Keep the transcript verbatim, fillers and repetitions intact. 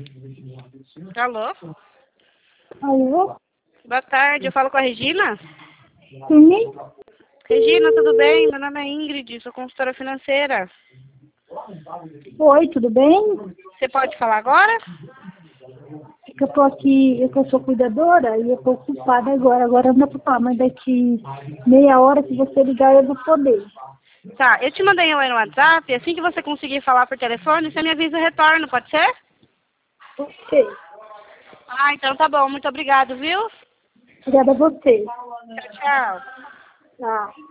Alô? Alô? Boa tarde, eu falo com a Regina? Sim? Regina, tudo bem? Meu nome é Ingrid, sou consultora financeira. Oi, tudo bem? Você pode falar agora? É que eu tô aqui, eu que eu sou cuidadora e eu tô ocupada agora. Agora não dá pra falar, mas daqui meia hora que você ligar eu vou poder. Tá, eu te mandei um aí no WhatsApp, assim que você conseguir falar por telefone, você me avisa o retorno, pode ser? Ok. Ah, então tá bom, muito obrigado, viu? Obrigada a você. Tchau, tchau. Tchau.